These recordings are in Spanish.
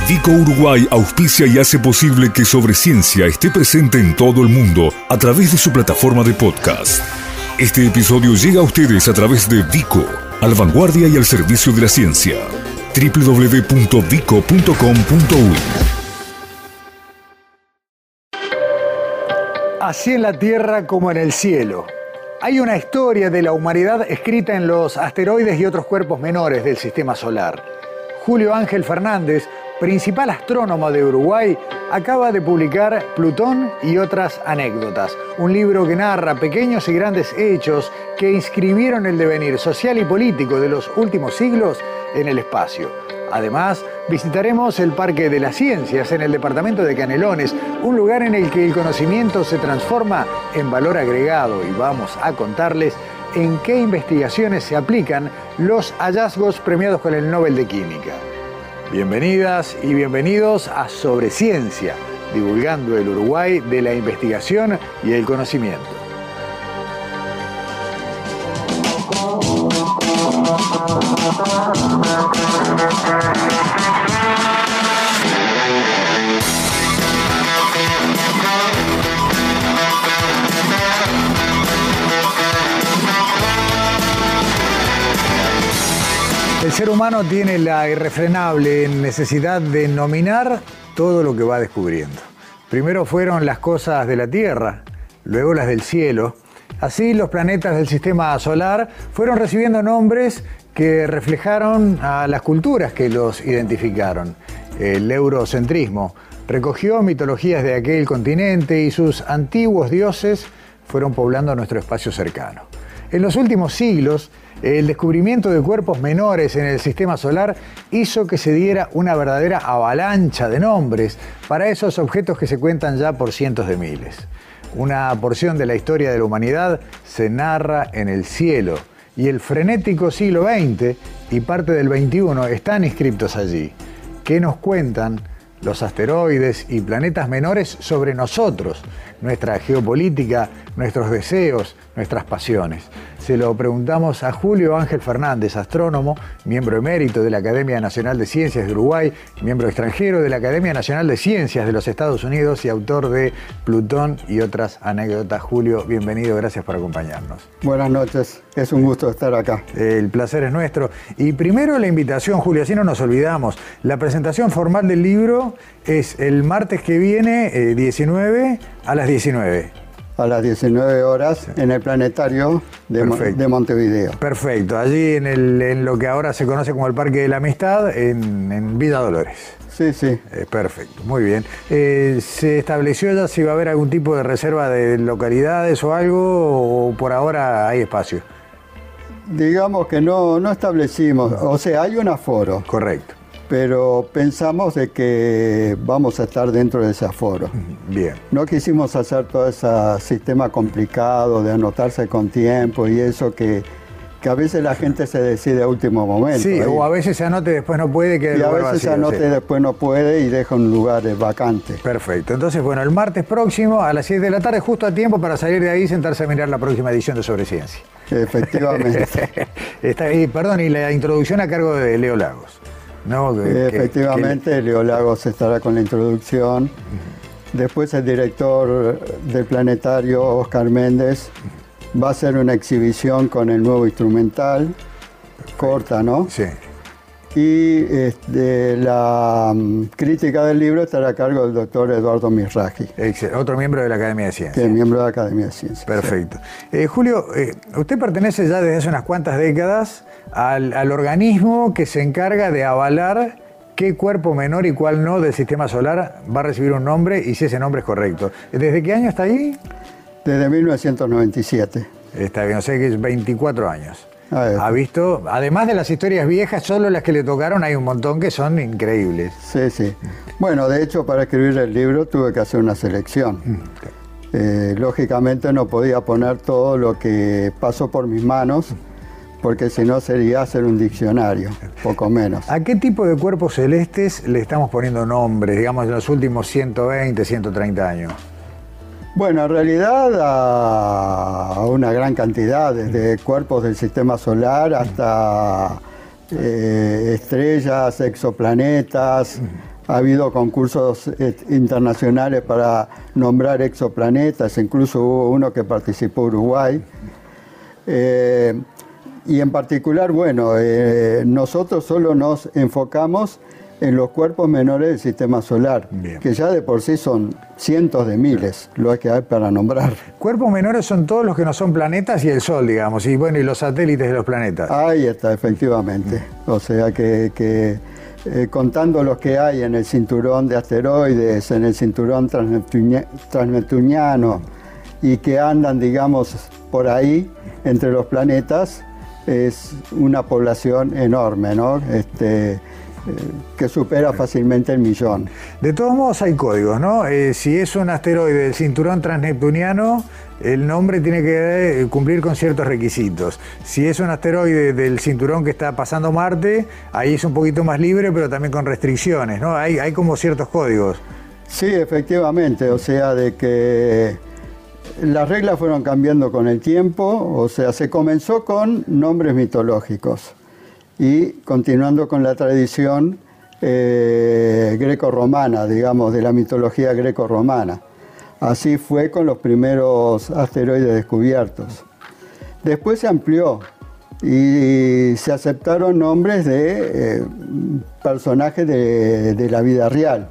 Vico Uruguay auspicia y hace posible que Sobre Ciencia esté presente en todo el mundo a través de su plataforma de podcast. Este episodio llega a ustedes a través de Vico, a la vanguardia y al servicio de la ciencia. www.vico.com.uy. Así en la Tierra como en el cielo. Hay una historia de la humanidad escrita en los asteroides y otros cuerpos menores del Sistema Solar. Julio Ángel Fernández, principal astrónomo de Uruguay, acaba de publicar Plutón y otras anécdotas, un libro que narra pequeños y grandes hechos que inscribieron el devenir social y político de los últimos siglos en el espacio. Además, visitaremos el Parque de las Ciencias en el departamento de Canelones, un lugar en el que el conocimiento se transforma en valor agregado, y vamos a contarles en qué investigaciones se aplican los hallazgos premiados con el Nobel de Química. Bienvenidas y bienvenidos a Sobre Ciencia, divulgando el Uruguay de la investigación y el conocimiento. El ser humano tiene la irrefrenable necesidad de nominar todo lo que va descubriendo. Primero fueron las cosas de la Tierra, luego las del cielo. Así los planetas del Sistema Solar fueron recibiendo nombres que reflejaron a las culturas que los identificaron. El eurocentrismo recogió mitologías de aquel continente y sus antiguos dioses fueron poblando nuestro espacio cercano. En los últimos siglos, el descubrimiento de cuerpos menores en el Sistema Solar hizo que se diera una verdadera avalancha de nombres para esos objetos que se cuentan ya por cientos de miles. Una porción de la historia de la humanidad se narra en el cielo, y el frenético siglo XX y parte del XXI están inscriptos allí. ¿Qué nos cuentan los asteroides y planetas menores sobre nosotros, nuestra geopolítica, nuestros deseos, nuestras pasiones? Se lo preguntamos a Julio Ángel Fernández, astrónomo, miembro emérito de la Academia Nacional de Ciencias de Uruguay, miembro extranjero de la Academia Nacional de Ciencias de los Estados Unidos y autor de Plutón y otras anécdotas. Julio, bienvenido, gracias por acompañarnos. Buenas noches, es un gusto estar acá. El placer es nuestro. Y primero la invitación, Julio, así no nos olvidamos. La presentación formal del libro es el martes que viene, 19, a las 19. A las 19 horas en el planetario de Montevideo. Perfecto, allí en lo que ahora se conoce como el Parque de la Amistad, en Villa Dolores. Sí, sí. Perfecto, muy bien. ¿Se estableció ya si va a haber algún tipo de reserva de localidades o algo, o por ahora hay espacio? Digamos que no establecimos, o sea, hay un aforo. Correcto. Pero pensamos de que vamos a estar dentro de ese aforo. Bien. No quisimos hacer todo ese sistema complicado de anotarse con tiempo y eso que a veces la gente se decide a último momento. Sí, o a veces se anota y después no puede, queda el lugar vacío. Y a veces se anota y después no puede y deja un lugar vacante. Perfecto. Entonces, bueno, el martes próximo a las 7 de la tarde, justo a tiempo para salir de ahí y sentarse a mirar la próxima edición de Sobre Ciencia. Efectivamente. Perdón, y la introducción a cargo de Leo Lagos. No, efectivamente, Leo Lagos estará con la introducción. Después el director del planetario, Oscar Méndez, va a hacer una exhibición con el nuevo instrumental, corta, ¿no? Sí. Y la crítica del libro estará a cargo del doctor Eduardo Misraji. Otro miembro de la Academia de Ciencias. Que es miembro de la Academia de Ciencias. Perfecto. Sí. Julio, usted pertenece ya desde hace unas cuantas décadas al organismo que se encarga de avalar qué cuerpo menor y cuál no del Sistema Solar va a recibir un nombre y si ese nombre es correcto. ¿Desde qué año está ahí? Desde 1997. Está bien, o sea que es 24 años. Ha visto, además de las historias viejas, solo las que le tocaron hay un montón que son increíbles. Sí, sí. Bueno, de hecho, para escribir el libro tuve que hacer una selección. Lógicamente no podía poner todo lo que pasó por mis manos, porque si no sería hacer un diccionario, poco menos. ¿A qué tipo de cuerpos celestes le estamos poniendo nombres, digamos, en los últimos 120, 130 años? Bueno, en realidad a una gran cantidad, desde cuerpos del sistema solar hasta estrellas, exoplanetas, Ha habido concursos internacionales para nombrar exoplanetas, incluso hubo uno que participó Uruguay. Y en particular, bueno, nosotros solo nos enfocamos en los cuerpos menores del sistema solar, bien, que ya de por sí son cientos de miles, lo que hay para nombrar. Cuerpos menores son todos los que no son planetas y el Sol, digamos, y bueno, y los satélites de los planetas. Ahí está, efectivamente. O sea que contando los que hay en el cinturón de asteroides, en el cinturón transneptuniano, y que andan, digamos, por ahí entre los planetas, es una población enorme, ¿no? Que supera fácilmente el 1.000.000. De todos modos hay códigos, ¿no? Si es un asteroide del cinturón transneptuniano, el nombre tiene que cumplir con ciertos requisitos. Si es un asteroide del cinturón que está pasando Marte, ahí es un poquito más libre, pero también con restricciones, ¿no? Hay como ciertos códigos. Sí, efectivamente, o sea, de que las reglas fueron cambiando con el tiempo, o sea, se comenzó con nombres mitológicos y continuando con la tradición greco-romana, digamos, de la mitología greco-romana. Así fue con los primeros asteroides descubiertos. Después se amplió y se aceptaron nombres de personajes de la vida real.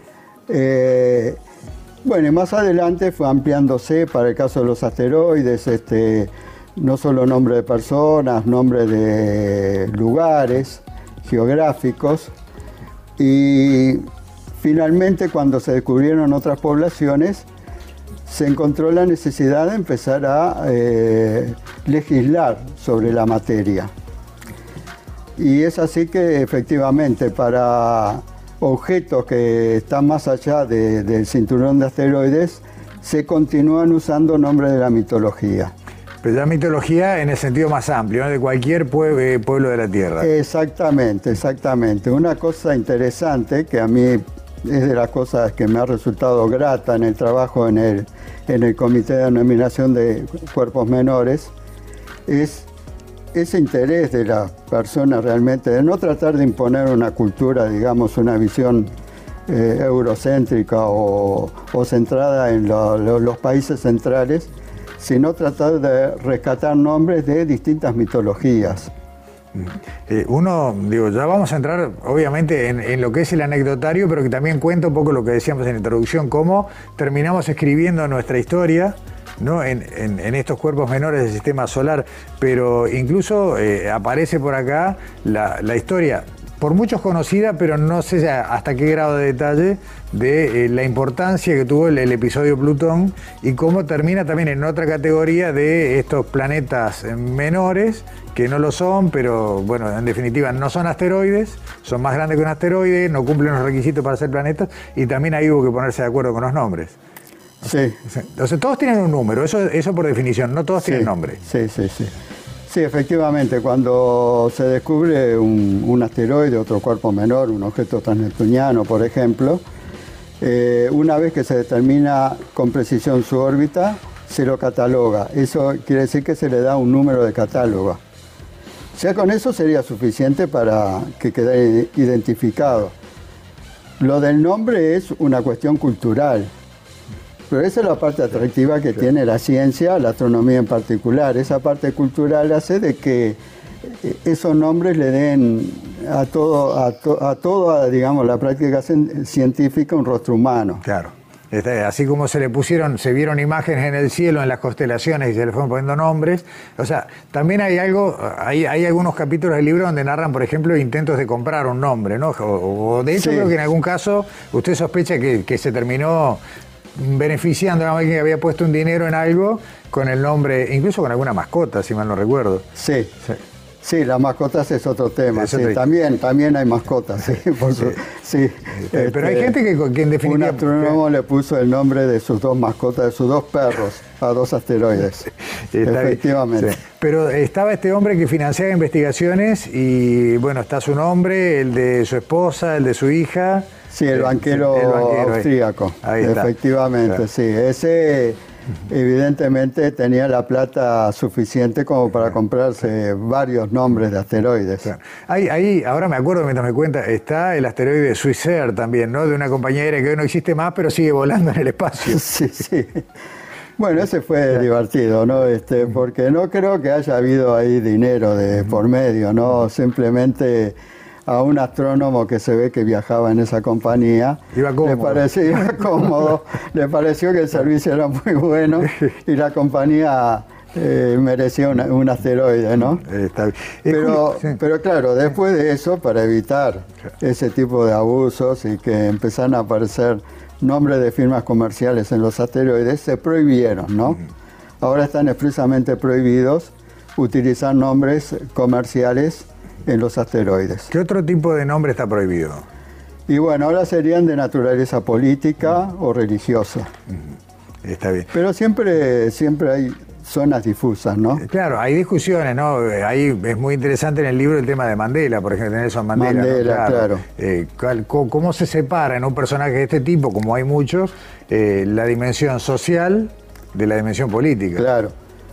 Bueno, y más adelante fue ampliándose para el caso de los asteroides, no solo nombres de personas, nombres de lugares geográficos, y finalmente cuando se descubrieron otras poblaciones se encontró la necesidad de empezar a legislar sobre la materia. Y es así que efectivamente para objetos que están más allá del cinturón de asteroides se continúan usando nombres de la mitología. Pero ya mitología en el sentido más amplio, ¿no? De cualquier pueblo de la Tierra. Exactamente, exactamente. Una cosa interesante que a mí es de las cosas que me ha resultado grata en el trabajo en el Comité de Denominación de Cuerpos Menores es ese interés de las personas realmente de no tratar de imponer una cultura, digamos, una visión eurocéntrica o centrada en los países centrales, sino tratar de rescatar nombres de distintas mitologías. Ya vamos a entrar obviamente en lo que es el anecdotario, pero que también cuenta un poco lo que decíamos en la introducción, cómo terminamos escribiendo nuestra historia, ¿no? en estos cuerpos menores del sistema solar, pero incluso aparece por acá la historia, por muchos conocida, pero no sé hasta qué grado de detalle, de la importancia que tuvo el episodio Plutón y cómo termina también en otra categoría de estos planetas menores, que no lo son, pero bueno, en definitiva no son asteroides, son más grandes que un asteroide, no cumplen los requisitos para ser planetas, y también ahí hubo que ponerse de acuerdo con los nombres. Sí. O sea, todos tienen un número, eso por definición, no todos tienen nombre. Sí. Sí, efectivamente, cuando se descubre un asteroide, otro cuerpo menor, un objeto transneptuniano, por ejemplo, una vez que se determina con precisión su órbita, se lo cataloga. Eso quiere decir que se le da un número de catálogo. Ya con eso sería suficiente para que quede identificado. Lo del nombre es una cuestión cultural. Pero esa es la parte atractiva que tiene la ciencia, la astronomía en particular. Esa parte cultural hace de que esos nombres le den a toda, digamos, la práctica científica un rostro humano. Claro. Así como se vieron imágenes en el cielo, en las constelaciones, y se le fueron poniendo nombres. O sea, también hay algunos capítulos del libro donde narran, por ejemplo, intentos de comprar un nombre, ¿no? O de hecho, creo que en algún caso usted sospecha que se terminó beneficiando a alguien que había puesto un dinero en algo con el nombre, incluso con alguna mascota, si mal no recuerdo. Sí, las mascotas es otro tema. Sí, también hay mascotas. Pero hay gente que en definitiva... Un astrónomo le puso el nombre de sus dos mascotas, de sus dos perros, a dos asteroides. Efectivamente. Sí. Pero estaba este hombre que financiaba investigaciones y, bueno, está su nombre, el de su esposa, el de su hija. Sí, el banquero austríaco. Ahí está. Efectivamente, claro. Sí. evidentemente tenía la plata suficiente como para comprarse varios nombres de asteroides. Claro. Ahí, ahora me acuerdo mientras me cuenta, está el asteroide Swissair también, ¿no? De una compañía aérea que hoy no existe más, pero sigue volando en el espacio. Sí, sí. Bueno, ese fue divertido, ¿no? Porque no creo que haya habido ahí dinero de por medio, ¿no? Simplemente a un astrónomo que se ve que viajaba en esa compañía le parecía cómodo, le pareció que el servicio era muy bueno y la compañía merecía un asteroide, ¿no? Está bien. Pero claro, después de eso, para evitar ese tipo de abusos y que empezaran a aparecer nombres de firmas comerciales en los asteroides, se prohibieron, ¿no? Ahora están expresamente prohibidos utilizar nombres comerciales en los asteroides. ¿Qué otro tipo de nombre está prohibido? Y bueno, ahora serían de naturaleza política o religiosa. Está bien. Pero siempre hay zonas difusas, ¿no? Claro, hay discusiones, ¿no? Ahí es muy interesante en el libro el tema de Mandela, por ejemplo, de Nelson Mandela. Mandela, claro. ¿Cómo se separa en un personaje de este tipo, como hay muchos, la dimensión social de la dimensión política? Claro.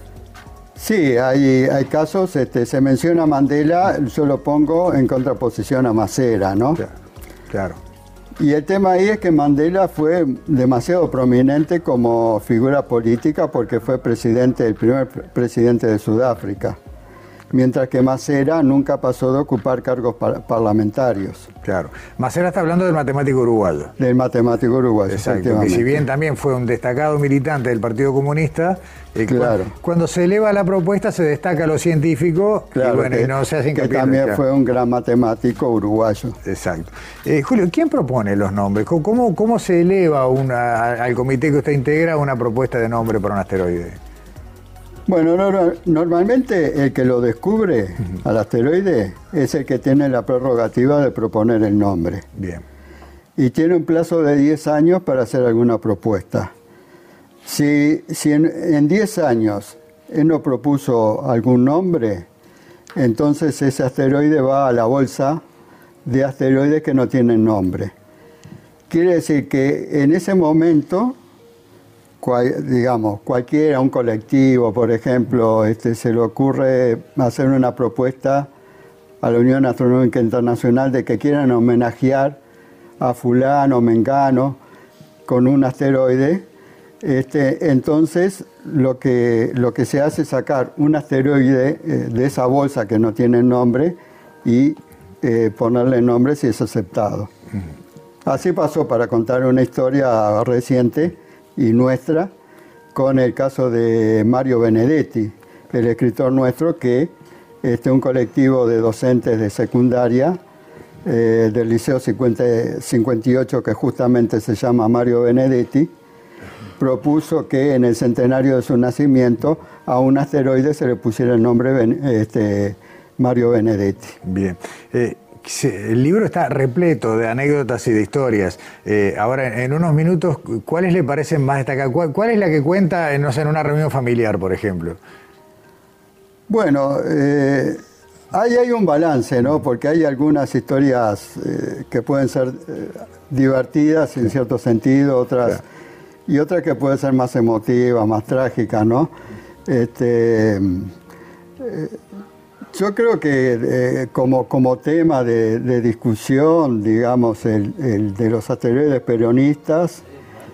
Sí, hay casos, se menciona a Mandela, yo lo pongo en contraposición a Macera, ¿no? Claro. Y el tema ahí es que Mandela fue demasiado prominente como figura política porque fue el primer presidente de Sudáfrica, mientras que Macera nunca pasó de ocupar cargos parlamentarios. Claro. Macera está hablando del matemático uruguayo. Del matemático uruguayo, exacto. Que si bien también fue un destacado militante del Partido Comunista, claro. Cuando se eleva la propuesta se destaca lo científico, claro, y bueno, y no se hace hincapié. Que también fue un gran matemático uruguayo. Exacto. Julio, ¿quién propone los nombres? ¿Cómo se eleva al comité que usted integra una propuesta de nombre para un asteroide? Bueno, normalmente el que lo descubre al asteroide es el que tiene la prerrogativa de proponer el nombre. Bien. Y tiene un plazo de 10 años para hacer alguna propuesta. Si en 10 años él no propuso algún nombre, entonces ese asteroide va a la bolsa de asteroides que no tienen nombre. Quiere decir que en ese momento, cualquiera, un colectivo, por ejemplo, se le ocurre hacer una propuesta a la Unión Astronómica Internacional de que quieran homenajear a fulano o mengano con un asteroide, entonces lo que se hace es sacar un asteroide de esa bolsa que no tiene nombre y ponerle nombre si es aceptado. Así pasó, para contar una historia reciente y nuestra, con el caso de Mario Benedetti, el escritor nuestro que un colectivo de docentes de secundaria del Liceo 58, que justamente se llama Mario Benedetti, propuso que en el centenario de su nacimiento a un asteroide se le pusiera el nombre Mario Benedetti. Bien. El libro está repleto de anécdotas y de historias. Ahora, en unos minutos, ¿cuáles le parecen más destacadas? ¿Cuál es la que cuenta, no sé, en una reunión familiar, por ejemplo? Bueno, ahí hay un balance, ¿no? Porque hay algunas historias que pueden ser divertidas en cierto sentido, otras... Claro. Y otras que pueden ser más emotivas, más trágicas, ¿no? Yo creo que como tema de discusión, digamos, el de los asteroides peronistas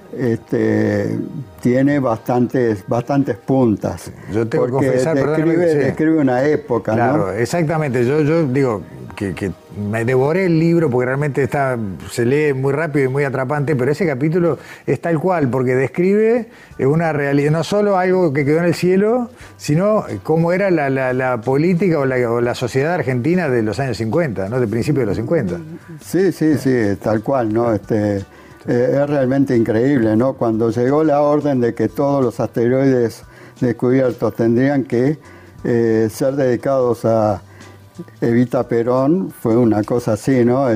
tiene bastantes puntas. Yo tengo que confesar, describe una época, claro, ¿no? Exactamente. Yo digo que me devoré el libro porque realmente se lee muy rápido y muy atrapante, pero ese capítulo es tal cual, porque describe una realidad, no solo algo que quedó en el cielo, sino cómo era la política o la sociedad argentina de los años 50, ¿no? De principios de los 50. Sí, tal cual, ¿no? Es realmente increíble, ¿no? Cuando llegó la orden de que todos los asteroides descubiertos tendrían que ser dedicados a Evita Perón, fue una cosa así, ¿no?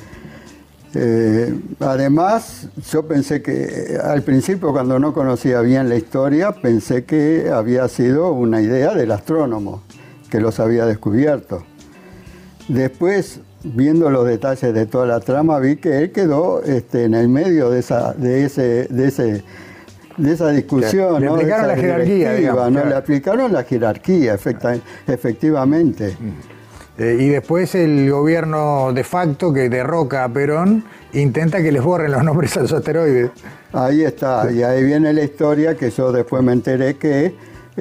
Además, yo pensé que al principio, cuando no conocía bien la historia, pensé que había sido una idea del astrónomo que los había descubierto. Después, viendo los detalles de toda la trama, vi que él quedó en el medio de ese de esa discusión. Le aplicaron la jerarquía, digamos, ¿no? Le aplicaron la jerarquía, efectivamente. Y después el gobierno de facto que derroca a Perón intenta que les borren los nombres a los asteroides. Ahí está, y ahí viene la historia que yo después me enteré que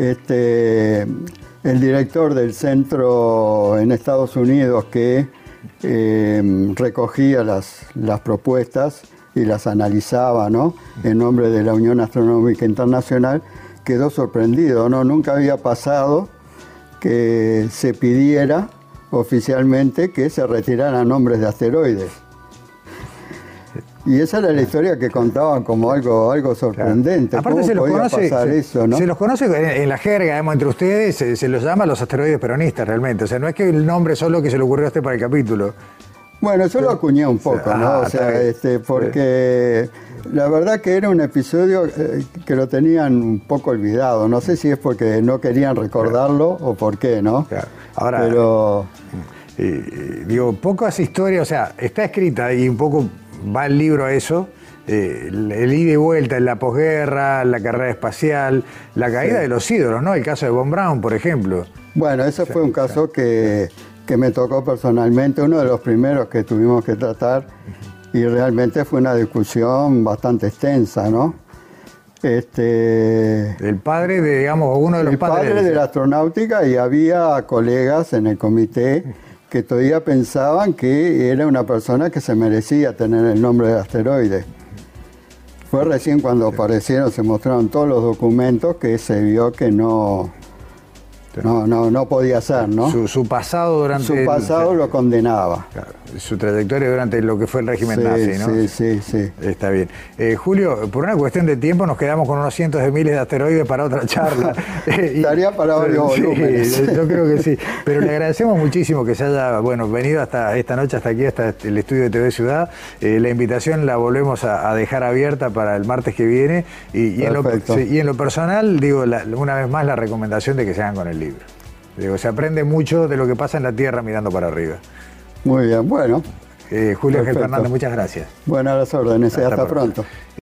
el director del centro en Estados Unidos que recogía las propuestas y las analizaba, ¿no?, en nombre de la Unión Astronómica Internacional, quedó sorprendido, ¿no? Nunca había pasado que se pidiera oficialmente que se retiraran nombres de asteroides. Y esa era la historia que contaban como algo sorprendente. Claro. Aparte ¿Cómo podía pasar eso, no? Se los conoce en la jerga, digamos, entre ustedes, se los llama los asteroides peronistas realmente. O sea, no es que el nombre solo que se le ocurrió a usted para el capítulo. Bueno, yo lo acuñé un poco, ¿no? O sea, porque la verdad que era un episodio que lo tenían un poco olvidado. No sé si es porque no querían recordarlo o por qué, ¿no? Claro. Ahora, pero digo, pocas historias, o sea, está escrita y un poco va el libro a eso, el ida y vuelta en la posguerra, la carrera espacial, la caída de los ídolos, ¿no? El caso de Von Braun, por ejemplo. Bueno, ese fue un caso que me tocó personalmente, uno de los primeros que tuvimos que tratar, y realmente fue una discusión bastante extensa, ¿no? El padre de, digamos, uno de los padres. El padre de la astronáutica, y había colegas en el comité que todavía pensaban que era una persona que se merecía tener el nombre de asteroide. Fue recién cuando aparecieron, se mostraron todos los documentos que se vio que no podía ser, ¿no? Su pasado durante... Su pasado lo condenaba. Claro, su trayectoria durante lo que fue el régimen nazi, ¿no? Sí. Está bien. Julio, por una cuestión de tiempo nos quedamos con unos cientos de miles de asteroides para otra charla. Estaría para varios volúmenes. Yo creo que sí. Pero le agradecemos muchísimo que se haya venido hasta esta noche, hasta aquí, hasta el estudio de TV Ciudad. La invitación la volvemos a dejar abierta para el martes que viene. Y en lo personal, digo, una vez más, la recomendación de que se hagan con el libro. Digo, se aprende mucho de lo que pasa en la Tierra mirando para arriba. Muy bien, bueno. Julio Ángel Fernández, muchas gracias. Buenas las órdenes, hasta pronto.